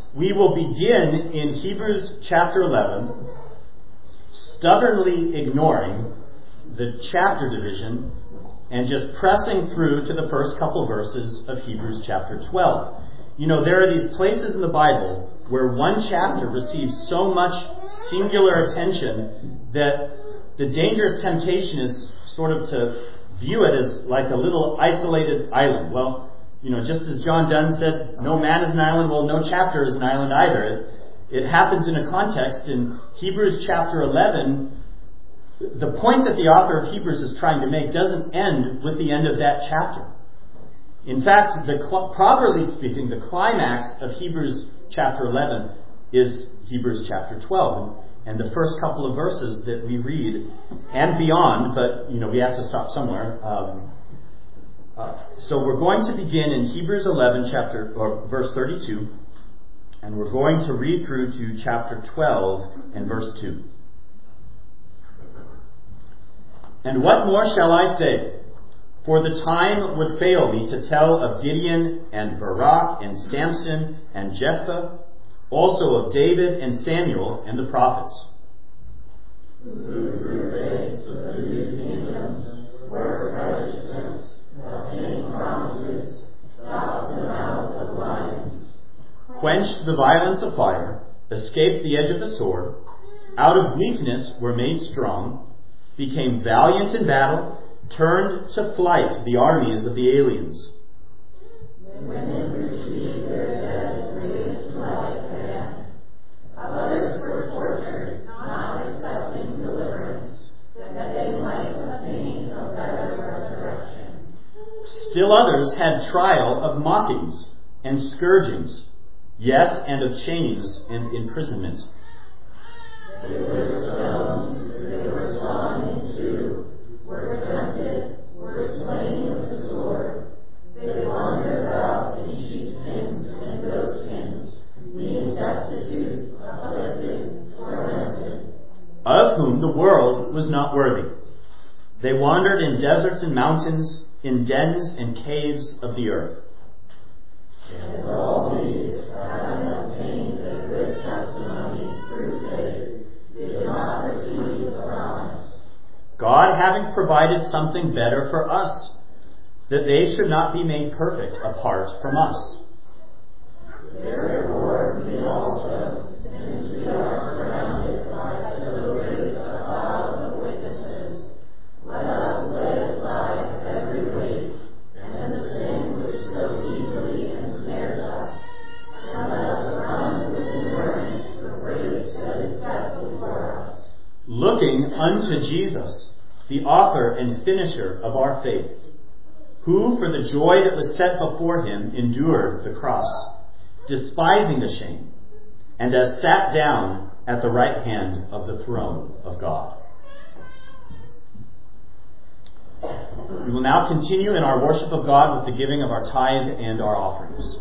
we will begin in Hebrews chapter 11, stubbornly ignoring the chapter division and just pressing through to the first couple verses of Hebrews chapter 12. You know, there are these places in the Bible where one chapter receives so much singular attention that the dangerous temptation is sort of to view it as like a little isolated island. Well, you know, just as John Donne said, no man is an island, well, no chapter is an island either. It happens in a context. In Hebrews chapter 11, the point that the author of Hebrews is trying to make doesn't end with the end of that chapter. In fact, properly speaking, the climax of Hebrews chapter 11 is Hebrews chapter 12. And the first couple of verses that we read and beyond, but you know, we have to stop somewhere. So we're going to begin in Hebrews 11, verse 32, and we're going to read through to chapter 12 and verse 2. And what more shall I say? For the time would fail me to tell of Gideon and Barak and Samson and Jephthah, also of David and Samuel and the prophets. Who through faith subdued kingdoms, worked righteousness, obtained promises, stopped the mouths of lions, quenched the violence of fire, escaped the edge of the sword, out of weakness were made strong, became valiant in battle, turned to flight the armies of the aliens. Women received their dead raised to life again. Others were tortured, not accepting deliverance, that they might obtain a better resurrection. Still others had trial of mockings and scourgings, yes, and of chains and imprisonment. They were stoned, they were sawn in two, were tempted, were slain with the sword. They wandered about in sheepskins and goatskins, being destitute, afflicted, tormented. Of whom the world was not worthy. They wandered in deserts and mountains, in dens and caves of the earth. And all these, having obtained a good testimony through faith, did not receive the promise. God having provided something better for us, that they should not be made perfect apart from us. Therefore we also, since we are surrounded by so great a cloud of witnesses, let us lay aside every weight and the sin which so easily ensnares us, and let us run with endurance the race that is set before us. Looking unto Jesus, the author and finisher of our faith, who for the joy that was set before him endured the cross, despising the shame, and has sat down at the right hand of the throne of God. We will now continue in our worship of God with the giving of our tithe and our offerings.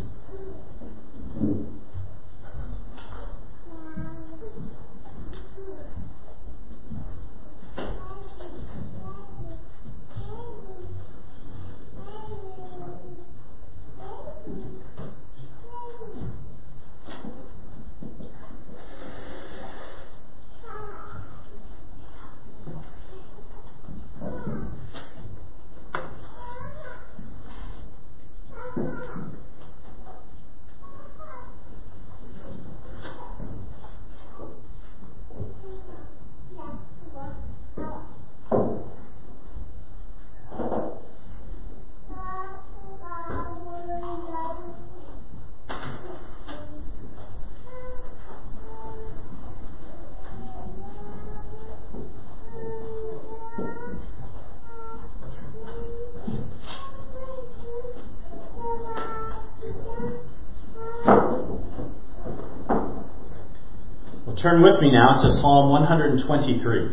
Turn with me now to Psalm 123.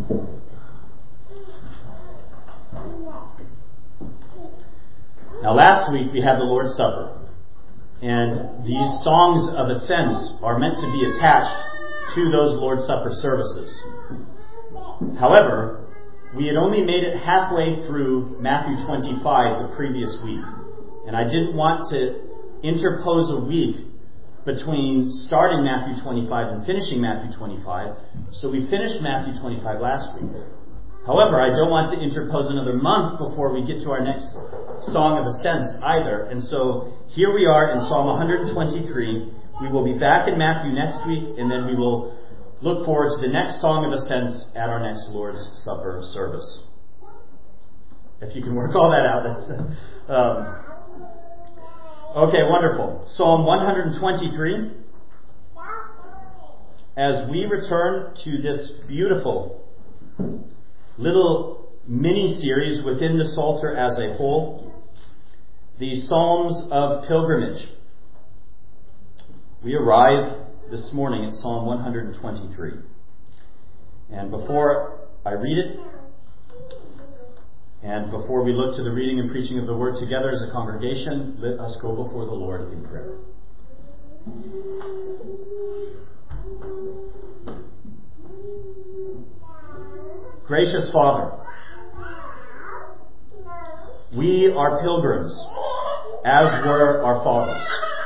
Now, last last week we had the Lord's Supper. And these songs of ascents are meant to be attached to those Lord's Supper services. However, we had only made it halfway through Matthew 25 the previous week. And I didn't want to interpose a week between starting Matthew 25 and finishing Matthew 25. So we finished Matthew 25 last week. However, I don't want to interpose another month before we get to our next Song of Ascents either. And so here we are in Psalm 123. We will be back in Matthew next week, and then we will look forward to the next Song of Ascents at our next Lord's Supper service. If you can work all that out. Okay, wonderful. Psalm 123. As we return to this beautiful little mini-series within the Psalter as a whole, the Psalms of Pilgrimage. We arrive this morning at Psalm 123. And before I read it, and before we look to the reading and preaching of the Word together as a congregation, let us go before the Lord in prayer. Gracious Father, we are pilgrims, as were our fathers.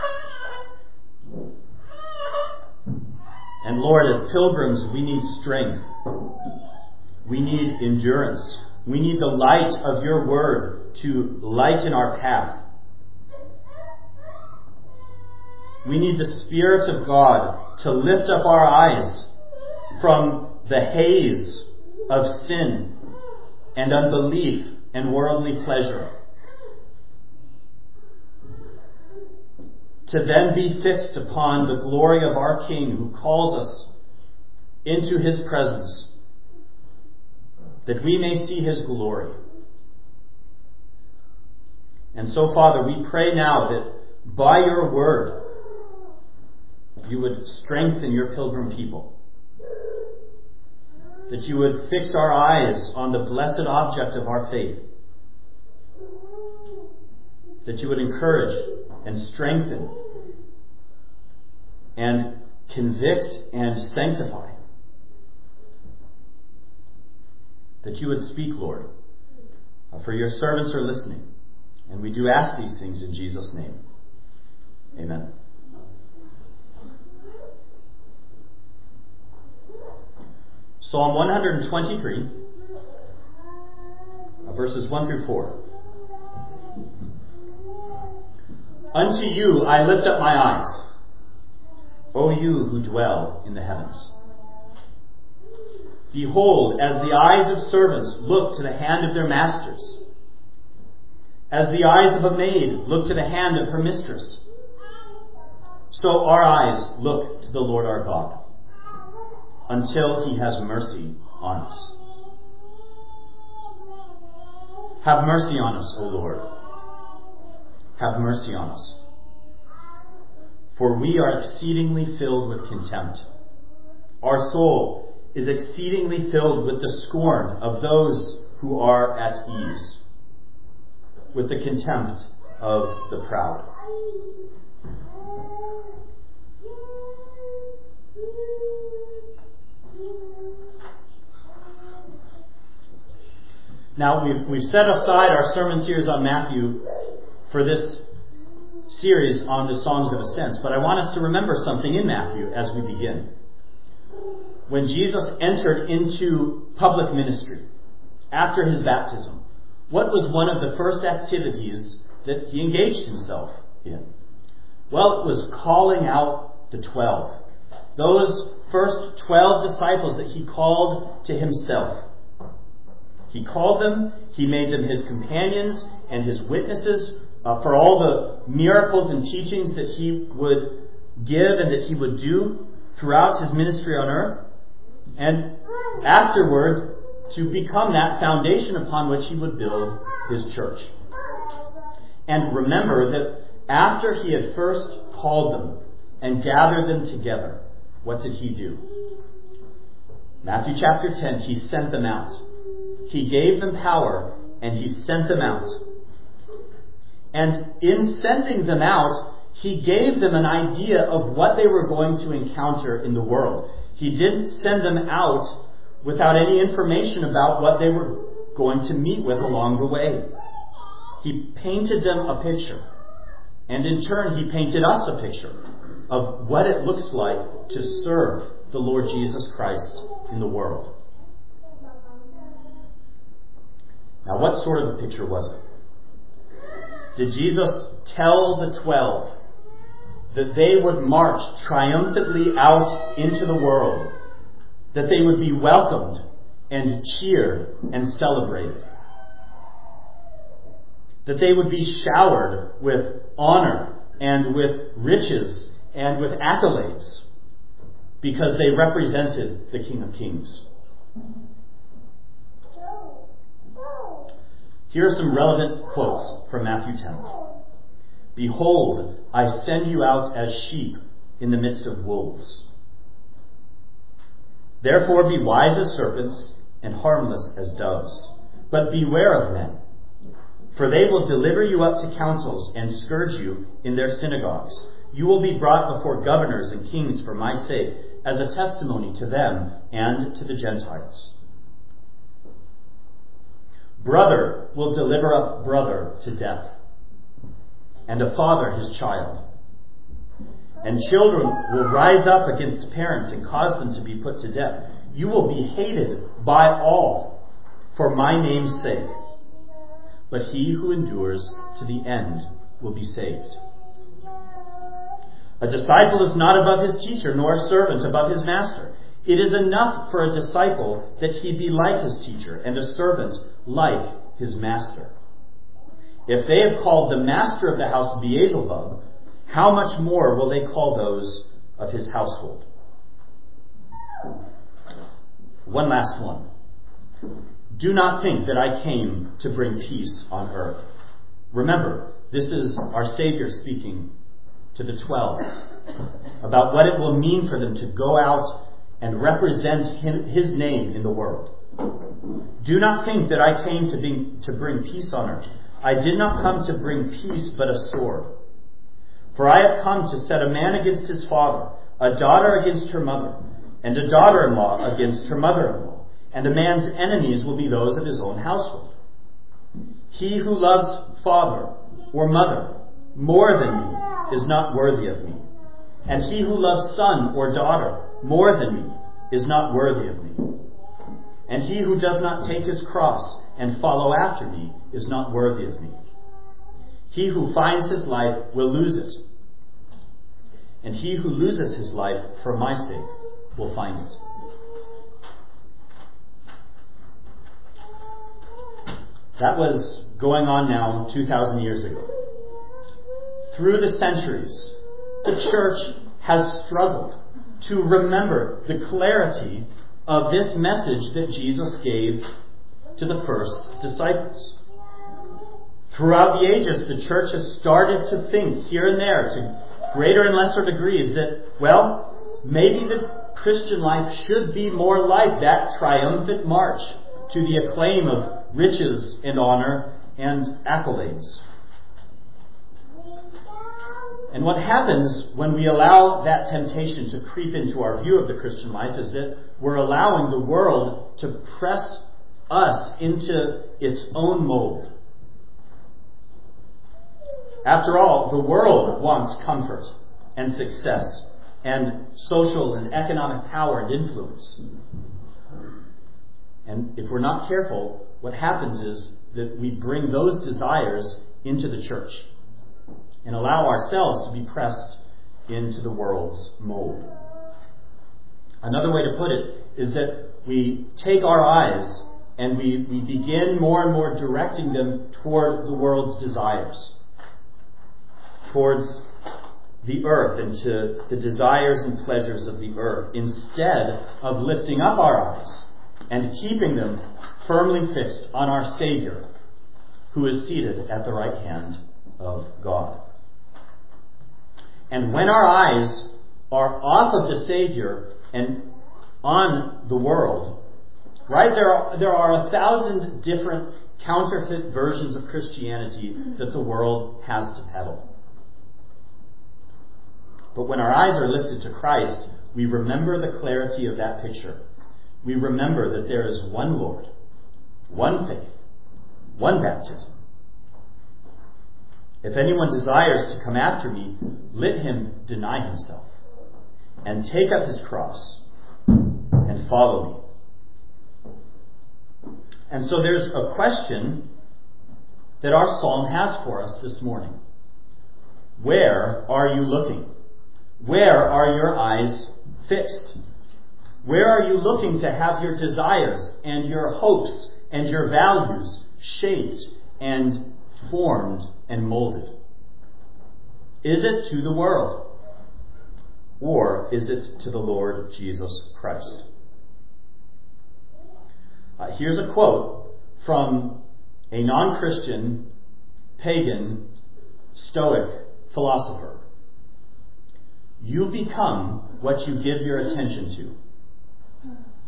And Lord, as pilgrims, we need strength. We need endurance. We need the light of your word to lighten our path. We need the Spirit of God to lift up our eyes from the haze of sin and unbelief and worldly pleasure, to then be fixed upon the glory of our King who calls us into his presence, that we may see his glory. And so, Father, we pray now that by your word you would strengthen your pilgrim people, that you would fix our eyes on the blessed object of our faith, that you would encourage and strengthen and convict and sanctify, that you would speak, Lord, for your servants are listening. And we do ask these things in Jesus' name. Amen. Psalm 123, verses 1 through 4. Unto you I lift up my eyes, O you who dwell in the heavens. Behold, as the eyes of servants look to the hand of their masters, as the eyes of a maid look to the hand of her mistress, so our eyes look to the Lord our God, until he has mercy on us. Have mercy on us, O Lord. Have mercy on us. For we are exceedingly filled with contempt. Our soul is exceedingly filled with the scorn of those who are at ease, with the contempt of the proud. Now, we've set aside our sermon series on Matthew for this series on the Songs of Ascents, but I want us to remember something in Matthew as we begin. When Jesus entered into public ministry after his baptism, what was one of the first activities that he engaged himself in? Well, it was calling out the 12. Those first 12 disciples that he called to himself. He called them, he made them his companions and his witnesses for all the miracles and teachings that he would give and that he would do throughout his ministry on earth. And afterward, to become that foundation upon which he would build his church. And remember that after he had first called them and gathered them together, what did he do? Matthew chapter 10, he sent them out. He gave them power and he sent them out. And in sending them out, he gave them an idea of what they were going to encounter in the world. He didn't send them out without any information about what they were going to meet with along the way. He painted them a picture. And in turn, he painted us a picture of what it looks like to serve the Lord Jesus Christ in the world. Now, what sort of a picture was it? Did Jesus tell the 12 that they would march triumphantly out into the world, that they would be welcomed and cheered and celebrated, that they would be showered with honor and with riches and with accolades because they represented the King of Kings? Here are some relevant quotes from Matthew 10. Behold, I send you out as sheep in the midst of wolves. Therefore be wise as serpents and harmless as doves. But beware of men, for they will deliver you up to councils and scourge you in their synagogues. You will be brought before governors and kings for my sake, as a testimony to them and to the Gentiles. Brother will deliver up brother to death, and a father his child. And children will rise up against parents and cause them to be put to death. You will be hated by all for my name's sake, but he who endures to the end will be saved. A disciple is not above his teacher, nor a servant above his master. It is enough for a disciple that he be like his teacher, and a servant like his master. If they have called the master of the house Beelzebub, how much more will they call those of his household? One last one. Do not think that I came to bring peace on earth. Remember, this is our Savior speaking to the 12 about what it will mean for them to go out and represent his name in the world. Do not think that I came to bring peace on earth. I did not come to bring peace, but a sword. For I have come to set a man against his father, a daughter against her mother, and a daughter-in-law against her mother-in-law. And a man's enemies will be those of his own household. He who loves father or mother more than me is not worthy of me. And he who loves son or daughter more than me is not worthy of me. And he who does not take his cross and follow after me is not worthy of me. He who finds his life will lose it. And he who loses his life for my sake will find it. That was going on now 2,000 years ago. Through the centuries, the church has struggled to remember the clarity of this message that Jesus gave to the first disciples. Throughout the ages, the church has started to think here and there to greater and lesser degrees that, well, maybe the Christian life should be more like that triumphant march to the acclaim of riches and honor and accolades. And what happens when we allow that temptation to creep into our view of the Christian life is that we're allowing the world to press us into its own mold. After all, the world wants comfort and success and social and economic power and influence. And if we're not careful, what happens is that we bring those desires into the church and allow ourselves to be pressed into the world's mold. Another way to put it is that we take our eyes and we begin more and more directing them toward the world's desires, towards the earth and to the desires and pleasures of the earth, instead of lifting up our eyes and keeping them firmly fixed on our Savior, who is seated at the right hand of God. And when our eyes are off of the Savior and on the world, right, there are 1,000 different counterfeit versions of Christianity that the world has to peddle. But when our eyes are lifted to Christ, we remember the clarity of that picture. We remember that there is one Lord, one faith, one baptism. If anyone desires to come after me, let him deny himself and take up his cross and follow me. And so there's a question that our psalm has for us this morning. Where are you looking? Where are your eyes fixed? Where are you looking to have your desires and your hopes and your values shaped and formed and molded? Is it to the world? Or is it to the Lord Jesus Christ? Here's a quote from a non-Christian, pagan, Stoic philosopher. You become what you give your attention to.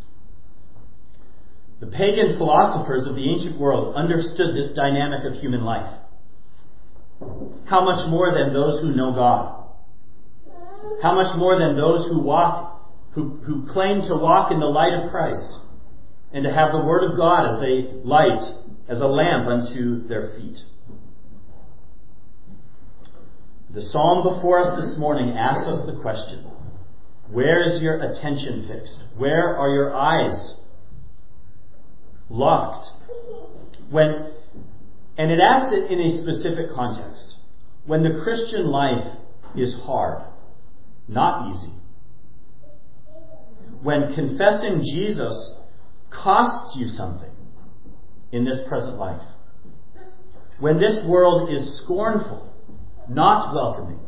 The pagan philosophers of the ancient world understood this dynamic of human life. How much more than those who know God? How much more than those who claim to walk in the light of Christ and to have the Word of God as a light, as a lamp unto their feet? The psalm before us this morning asks us the question, where is your attention fixed? Where are your eyes locked? And it asks it in a specific context. When the Christian life is hard, not easy. When confessing Jesus costs you something in this present life. When this world is scornful, not welcoming.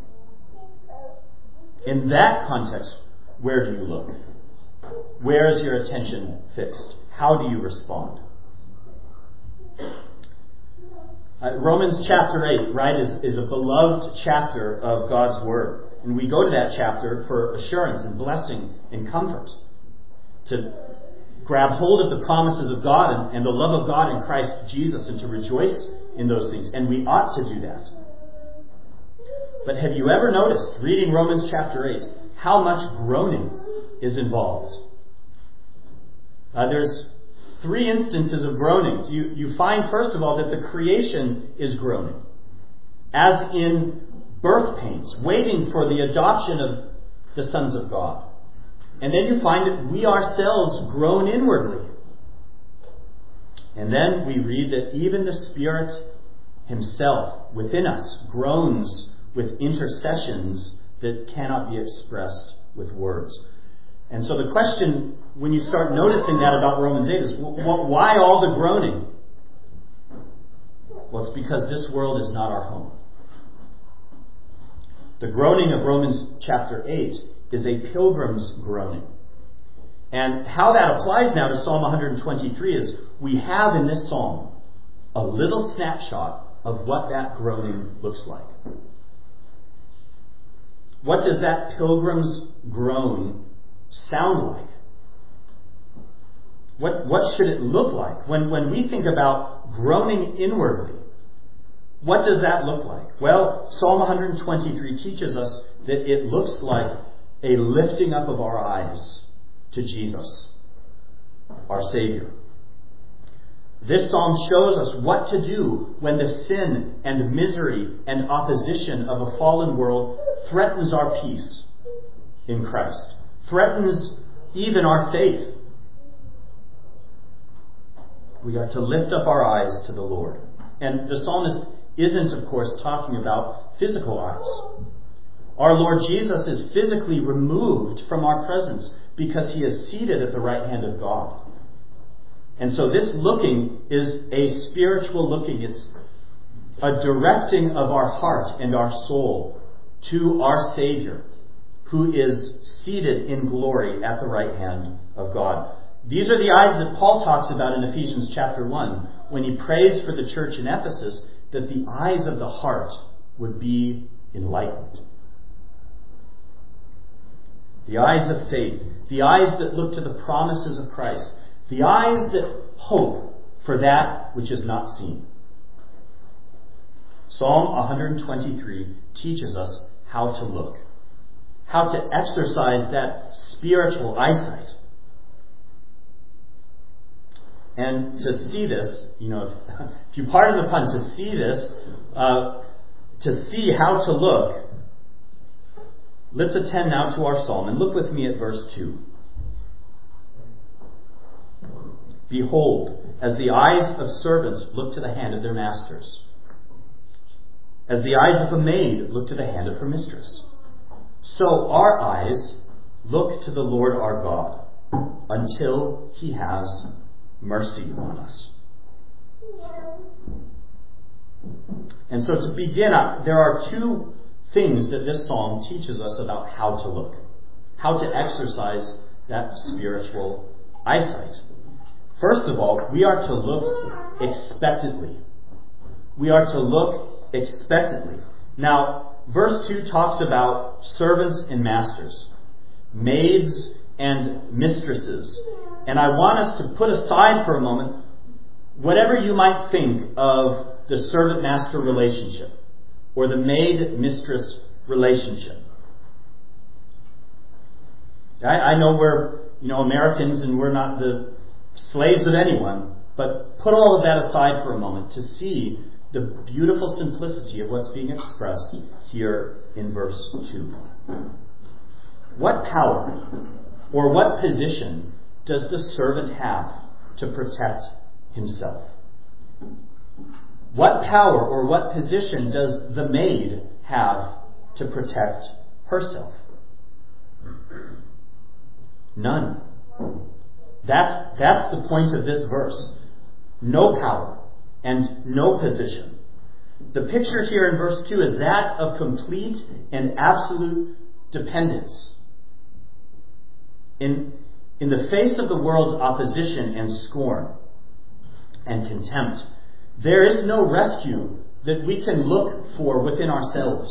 In that context, where do you look? Where is your attention fixed? How do you respond? Romans chapter 8, right, is a beloved chapter of God's Word. And we go to that chapter for assurance and blessing and comfort. To grab hold of the promises of God and the love of God in Christ Jesus and to rejoice in those things. And we ought to do that. But have you ever noticed, reading Romans chapter 8, how much groaning is involved? There's 3 instances of groaning. You find, first of all, that the creation is groaning, as in birth pains, waiting for the adoption of the sons of God. And then you find that we ourselves groan inwardly. And then we read that even the Spirit Himself within us groans with intercessions that cannot be expressed with words. And so the question, when you start noticing that about Romans 8, is why all the groaning? Well, it's because this world is not our home. The groaning of Romans chapter 8 is a pilgrim's groaning. And how that applies now to Psalm 123 is we have in this psalm a little snapshot of what that groaning looks like. What does that pilgrim's groan sound like? What should it look like? When we think about groaning inwardly, what does that look like? Well, Psalm 123 teaches us that it looks like a lifting up of our eyes to Jesus, our Savior. This psalm shows us what to do when the sin and misery and opposition of a fallen world threatens our peace in Christ, threatens even our faith. We are to lift up our eyes to the Lord. And the psalmist isn't, of course, talking about physical eyes. Our Lord Jesus is physically removed from our presence because He is seated at the right hand of God. And so this looking is a spiritual looking. It's a directing of our heart and our soul to our Savior, who is seated in glory at the right hand of God. These are the eyes that Paul talks about in Ephesians chapter 1 when he prays for the church in Ephesus that the eyes of the heart would be enlightened. The eyes of faith, the eyes that look to the promises of Christ, the eyes that hope for that which is not seen. Psalm 123 teaches us how to look, how to exercise that spiritual eyesight. And to see this, if you pardon the pun, to see this, to see how to look, let's attend now to our psalm and look with me at verse 2. Behold, as the eyes of servants look to the hand of their masters, as the eyes of a maid look to the hand of her mistress, so our eyes look to the Lord our God until He has mercy on us. And so to begin, there are two things that this psalm teaches us about how to look, how to exercise that spiritual eyesight. First of all, we are to look expectantly. We are to look expectantly. Now, verse 2 talks about servants and masters, maids and mistresses. And I want us to put aside for a moment whatever you might think of the servant-master relationship or the maid-mistress relationship. I know we're Americans and we're not the slaves of anyone, but put all of that aside for a moment to see the beautiful simplicity of what's being expressed here in verse 2. What power or what position does the servant have to protect himself? What power or what position does the maid have to protect herself? None. That's the point of this verse. No power and no position. The picture here in verse 2 is that of complete and absolute dependence. In the face of the world's opposition and scorn and contempt, there is no rescue that we can look for within ourselves.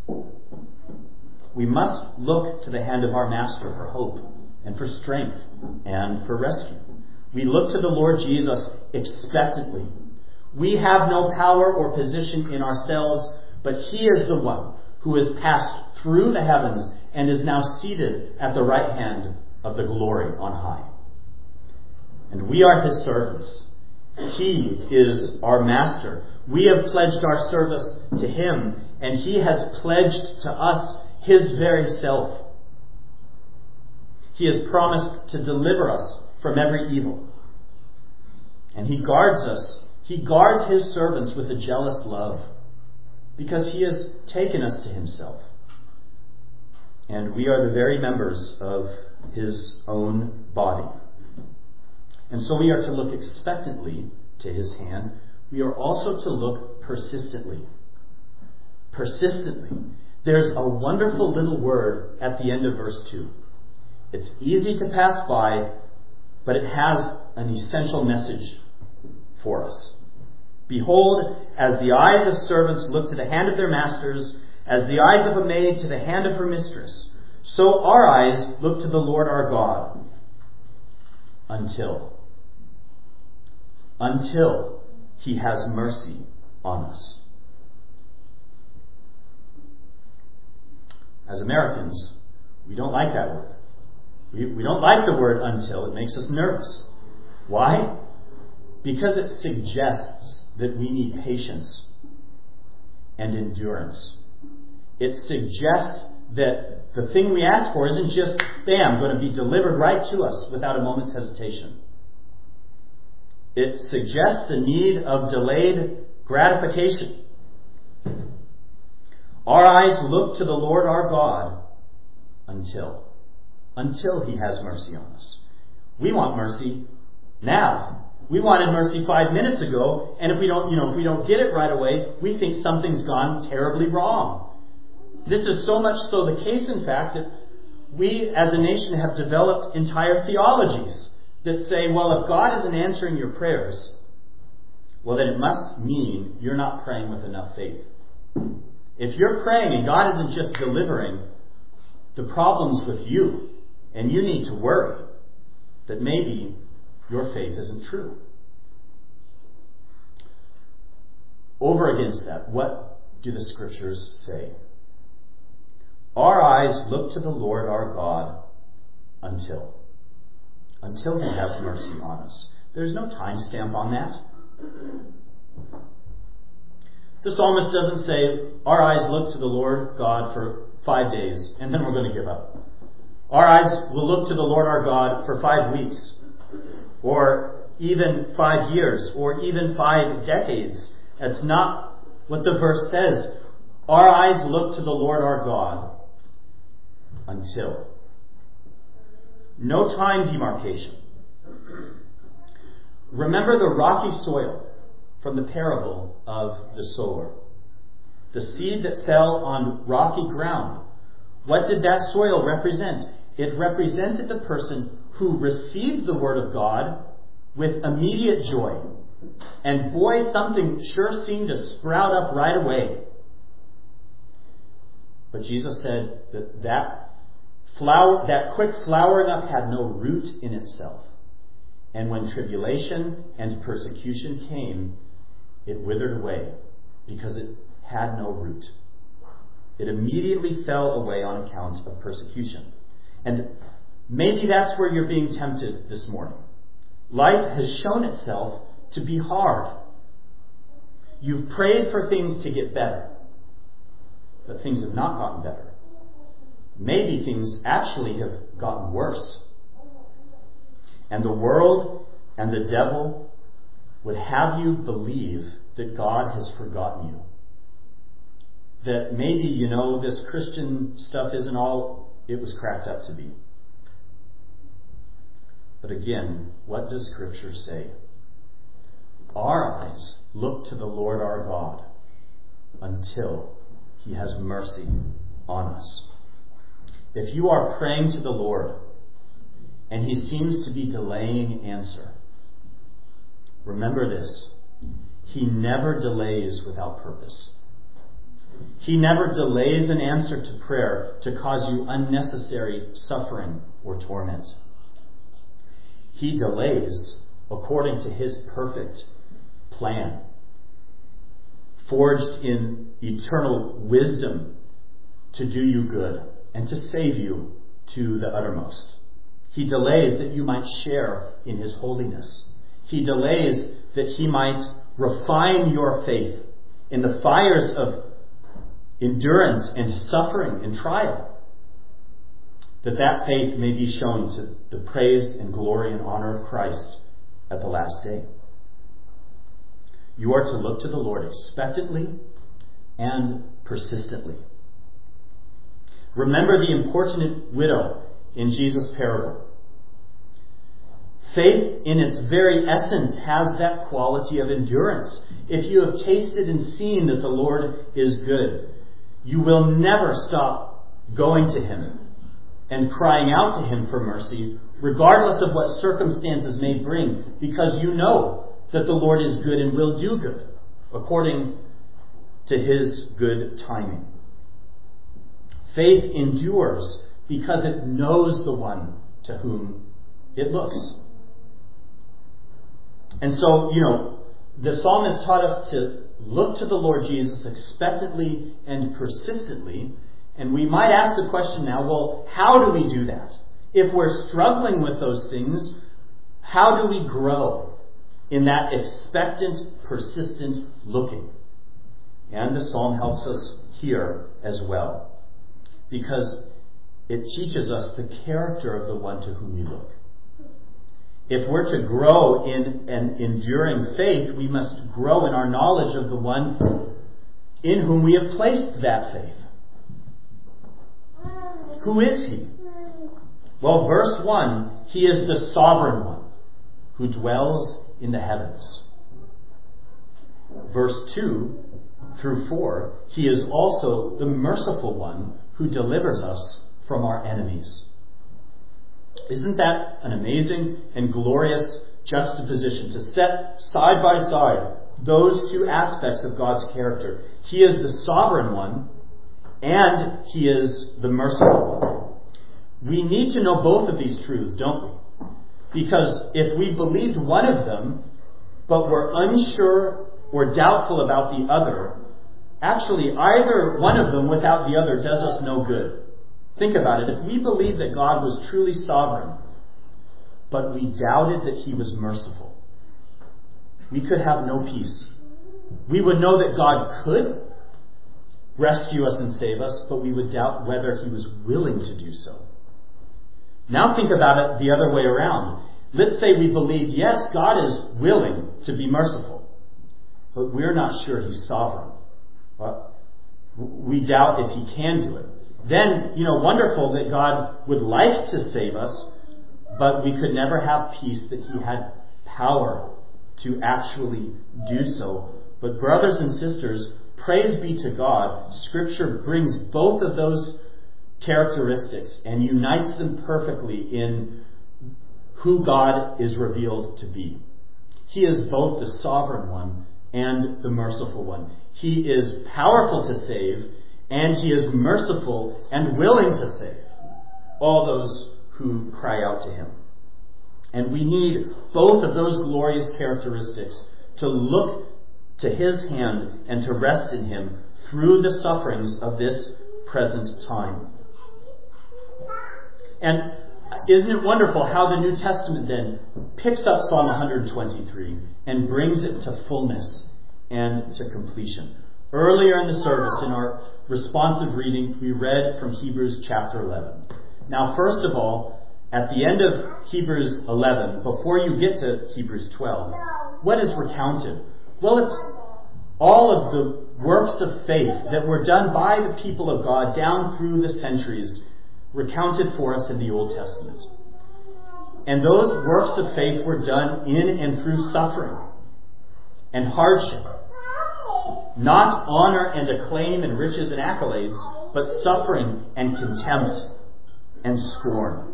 We must look to the hand of our Master for hope and for strength and for rescue. We look to the Lord Jesus expectantly. We have no power or position in ourselves, but He is the one who has passed through the heavens and is now seated at the right hand of the glory on high. And we are His servants. He is our Master. We have pledged our service to Him, and He has pledged to us His very self. He has promised to deliver us from every evil. And He guards us. He guards His servants with a jealous love because He has taken us to Himself. And we are the very members of His own body. And so we are to look expectantly to His hand. We are also to look persistently. Persistently. There's a wonderful little word at the end of verse 2. It's easy to pass by, but it has an essential message for us. Behold, as the eyes of servants look to the hand of their masters, as the eyes of a maid to the hand of her mistress, so our eyes look to the Lord our God until He has mercy on us. As Americans, we don't like that word. We don't like the word until. It makes us nervous. Why? Because it suggests that we need patience and endurance. It suggests that the thing we ask for isn't just, bam, going to be delivered right to us without a moment's hesitation. It suggests the need of delayed gratification. Our eyes look to the Lord our God until He has mercy on us. We want mercy now. We wanted mercy 5 minutes ago, and if we don't get it right away, we think something's gone terribly wrong. This is so much so the case, in fact, that we as a nation have developed entire theologies that say, well, if God isn't answering your prayers, well, then it must mean you're not praying with enough faith. If you're praying and God isn't just delivering, the problem's with you, and you need to worry that maybe your faith isn't true. over against that, what do the Scriptures say? Our eyes look to the Lord our God until He has mercy on us. There's no time stamp on that. The psalmist doesn't say, our eyes look to the Lord God for 5 days, and then we're going to give up. Our eyes will look to the Lord our God for 5 weeks, or even 5 years, or even 5 decades. That's not what the verse says. Our eyes look to the Lord our God until. No time demarcation. Remember the rocky soil from the parable of the sower. The seed that fell on rocky ground. What did that soil represent? It represented the person who received the Word of God with immediate joy. And boy, something sure seemed to sprout up right away. But Jesus said that quick flowering up had no root in itself. And when tribulation and persecution came, it withered away because it had no root. It immediately fell away on account of persecution. And maybe that's where you're being tempted this morning. Life has shown itself to be hard. You've prayed for things to get better, but things have not gotten better. Maybe things actually have gotten worse. And the world and the devil would have you believe that God has forgotten you. That maybe, this Christian stuff isn't all it was cracked up to be. But again, what does Scripture say? Our eyes look to the Lord our God until He has mercy on us. If you are praying to the Lord and He seems to be delaying answer, remember this: He never delays without purpose. He never delays an answer to prayer to cause you unnecessary suffering or torment. He delays according to His perfect plan, forged in eternal wisdom to do you good and to save you to the uttermost. He delays that you might share in His holiness. He delays that He might refine your faith in the fires of endurance and suffering and trial, that faith may be shown to the praise and glory and honor of Christ at the last day. You are to look to the Lord expectantly and persistently. Remember the importunate widow in Jesus' parable. Faith in its very essence has that quality of endurance. If you have tasted and seen that the Lord is good, you will never stop going to Him and crying out to Him for mercy, regardless of what circumstances may bring, because you know that the Lord is good and will do good according to His good timing. Faith endures because it knows the one to whom it looks. And so, the psalmist taught us to look to the Lord Jesus expectantly and persistently. And we might ask the question now, well, how do we do that? If we're struggling with those things, how do we grow in that expectant, persistent looking? And the psalm helps us here as well, because it teaches us the character of the one to whom we look. If we're to grow in an enduring faith, we must grow in our knowledge of the one in whom we have placed that faith. Who is He? Well, verse 1, He is the sovereign one who dwells in the heavens. Verse 2 through 4, He is also the merciful one who delivers us from our enemies. Isn't that an amazing and glorious juxtaposition to set side by side those two aspects of God's character? He is the sovereign one and He is the merciful one. We need to know both of these truths, don't we? Because if we believed one of them, but were unsure or doubtful about the other, actually either one of them without the other does us no good. Think about it. If we believed that God was truly sovereign, but we doubted that he was merciful, we could have no peace. We would know that God could rescue us and save us, but we would doubt whether he was willing to do so. Now think about it the other way around. Let's say we believed, yes, God is willing to be merciful, but we're not sure he's sovereign. But we doubt if he can do it. Then, wonderful that God would like to save us, but we could never have peace that he had power to actually do so. But brothers and sisters, praise be to God, Scripture brings both of those characteristics and unites them perfectly in who God is revealed to be. He is both the sovereign one and the merciful one. He is powerful to save, and he is merciful and willing to save all those who cry out to him. And we need both of those glorious characteristics to look to his hand and to rest in him through the sufferings of this present time. And isn't it wonderful how the New Testament then picks up Psalm 123 and brings it to fullness and to completion? Earlier in the service, in our responsive reading, we read from Hebrews chapter 11. Now, first of all, at the end of Hebrews 11, before you get to Hebrews 12, what is recounted? Well, it's all of the works of faith that were done by the people of God down through the centuries, recounted for us in the Old Testament. And those works of faith were done in and through suffering and hardship. Not honor and acclaim and riches and accolades, but suffering and contempt and scorn.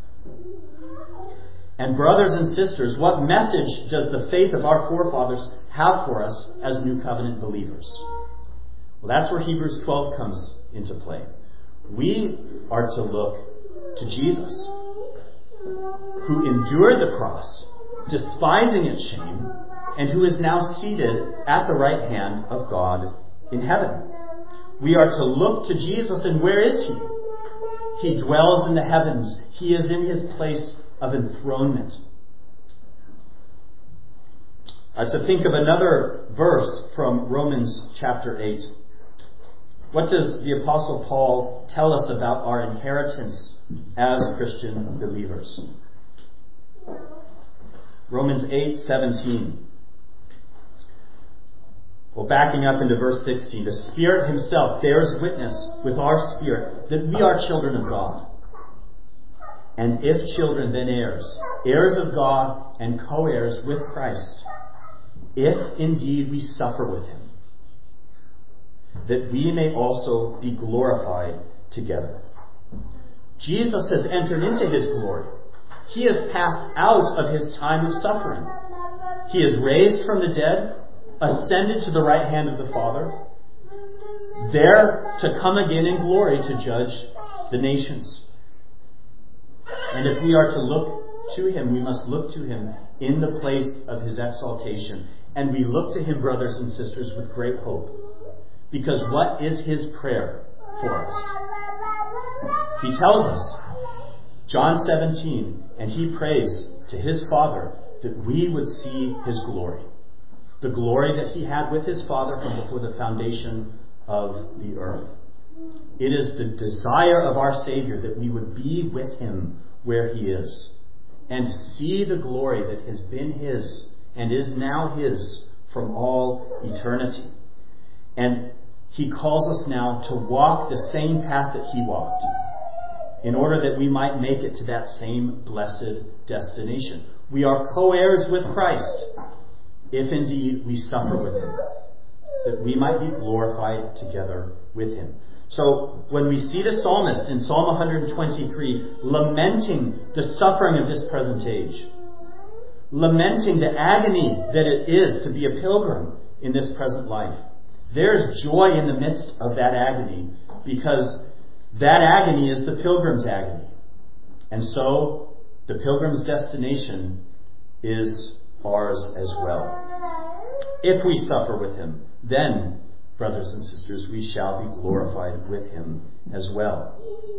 And brothers and sisters, what message does the faith of our forefathers have for us as New Covenant believers? Well, that's where Hebrews 12 comes into play. We are to look to Jesus, who endured the cross, despising its shame, and who is now seated at the right hand of God in heaven. We are to look to Jesus, and where is he? He dwells in the heavens. He is in his place of enthronement. To think of another verse from Romans chapter 8. What does the Apostle Paul tell us about our inheritance as Christian believers? Romans 8:17. Well, backing up into verse 16, the Spirit himself bears witness with our spirit that we are children of God. And if children, then heirs, heirs of God and co-heirs with Christ, if indeed we suffer with him, that we may also be glorified together. Jesus has entered into his glory. He has passed out of his time of suffering. He is raised from the dead, ascended to the right hand of the Father, there to come again in glory to judge the nations. And if we are to look to him, we must look to him in the place of his exaltation. And we look to him, brothers and sisters, with great hope. Because what is his prayer for us? He tells us, John 17, and he prays to his Father that we would see his glory. The glory that he had with his Father from before the foundation of the earth. It is the desire of our Savior that we would be with him where he is and see the glory that has been his and is now his from all eternity. And he calls us now to walk the same path that he walked in order that we might make it to that same blessed destination. We are co-heirs with Christ if indeed we suffer with him, that we might be glorified together with him. So when we see the psalmist in Psalm 123 lamenting the suffering of this present age, lamenting the agony that it is to be a pilgrim in this present life, there's joy in the midst of that agony, because that agony is the pilgrim's agony. And so the pilgrim's destination is ours as well. If we suffer with him, then, brothers and sisters, we shall be glorified with him as well.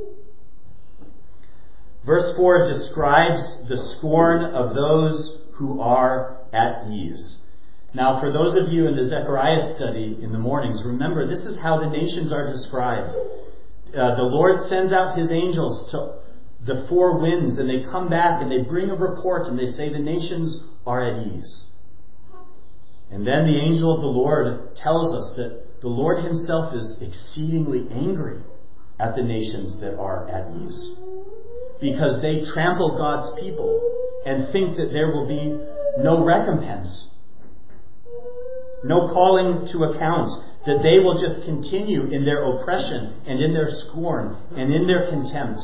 Verse 4 describes the scorn of those who are at ease. Now, for those of you in the Zechariah study in the mornings, remember, this is how the nations are described. The Lord sends out his angels to the four winds, and they come back and they bring a report and they say the nations are at ease. And then the angel of the Lord tells us that the Lord himself is exceedingly angry at the nations that are at ease, because they trample God's people and think that there will be no recompense, no calling to account, that they will just continue in their oppression and in their scorn and in their contempt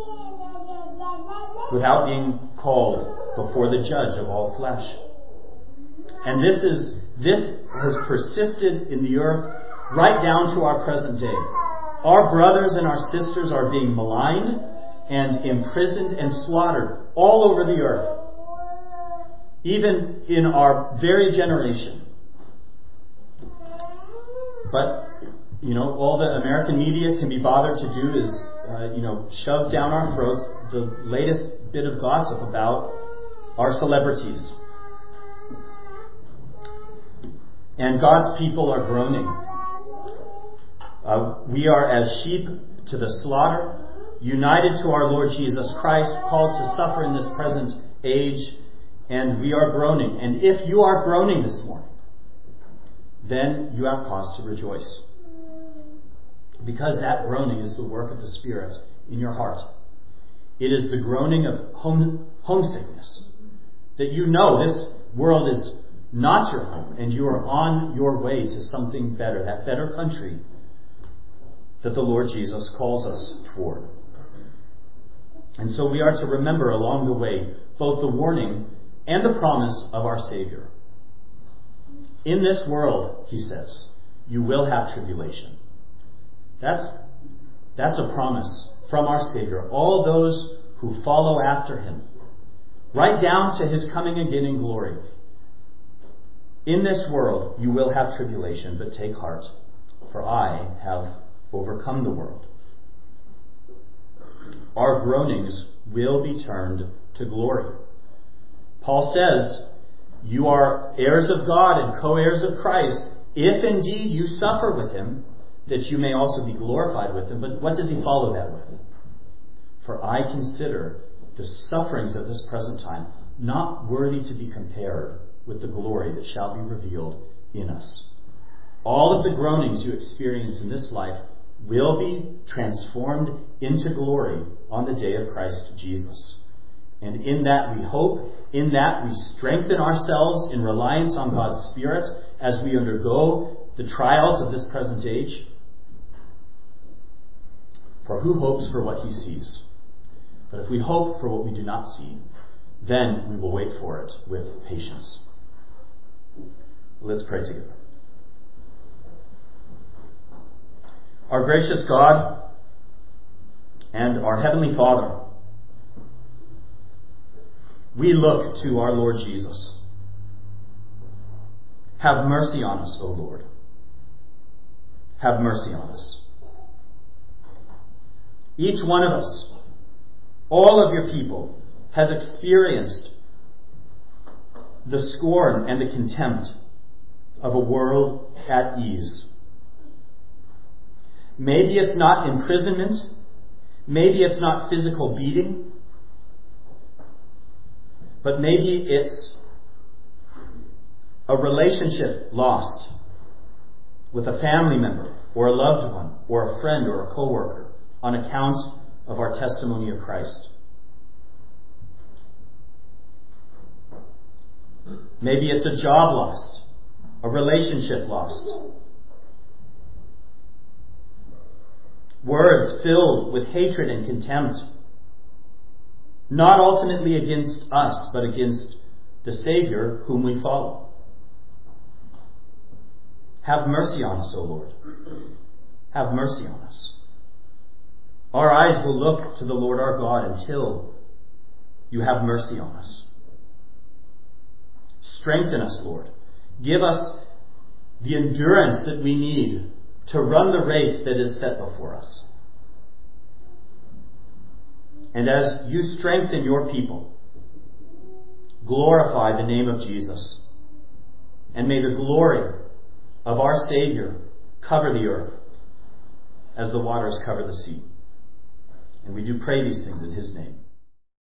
without being called before the judge of all flesh. And this has persisted in the earth right down to our present day. Our brothers and our sisters are being maligned and imprisoned and slaughtered all over the earth, even in our very generation. But, all the American media can be bothered to do is, shove down our throats the latest bit of gossip about our celebrities. And God's people are groaning. We are as sheep to the slaughter, united to our Lord Jesus Christ, called to suffer in this present age, and we are groaning. And if you are groaning this morning, then you have cause to rejoice, because that groaning is the work of the Spirit in your heart. It is the groaning of homesickness, that you know this world is not your home, and you are on your way to something better, that better country that the Lord Jesus calls us toward. And so we are to remember along the way both the warning and the promise of our Savior. In this world, he says, you will have tribulation. That's a promise from our Savior. All those who follow after him, right down to his coming again in glory. In this world, you will have tribulation, but take heart, for I have overcome the world. Our groanings will be turned to glory. Paul says, you are heirs of God and co-heirs of Christ, if indeed you suffer with him, that you may also be glorified with him. But what does he follow that with? For I consider the sufferings of this present time not worthy to be compared with the glory that shall be revealed in us. All of the groanings you experience in this life will be transformed into glory on the day of Christ Jesus. And in that we hope, in that we strengthen ourselves in reliance on God's Spirit as we undergo the trials of this present age. For who hopes for what he sees? But if we hope for what we do not see, then we will wait for it with patience. Let's pray together. Our gracious God and our Heavenly Father, we look to our Lord Jesus. Have mercy on us, O Lord. Have mercy on us. Each one of us, all of your people, has experienced the scorn and the contempt of a world at ease. Maybe it's not imprisonment. Maybe it's not physical beating. But maybe it's a relationship lost with a family member or a loved one or a friend or a co-worker on account of our testimony of Christ. Maybe it's a job lost, a relationship lost, words filled with hatred and contempt, not ultimately against us, but against the Savior whom we follow. Have mercy on us, O Lord. Have mercy on us. Our eyes will look to the Lord our God until you have mercy on us. Strengthen us, Lord. Give us the endurance that we need to run the race that is set before us. And as you strengthen your people, glorify the name of Jesus. And may the glory of our Savior cover the earth as the waters cover the sea. And we do pray these things in His name.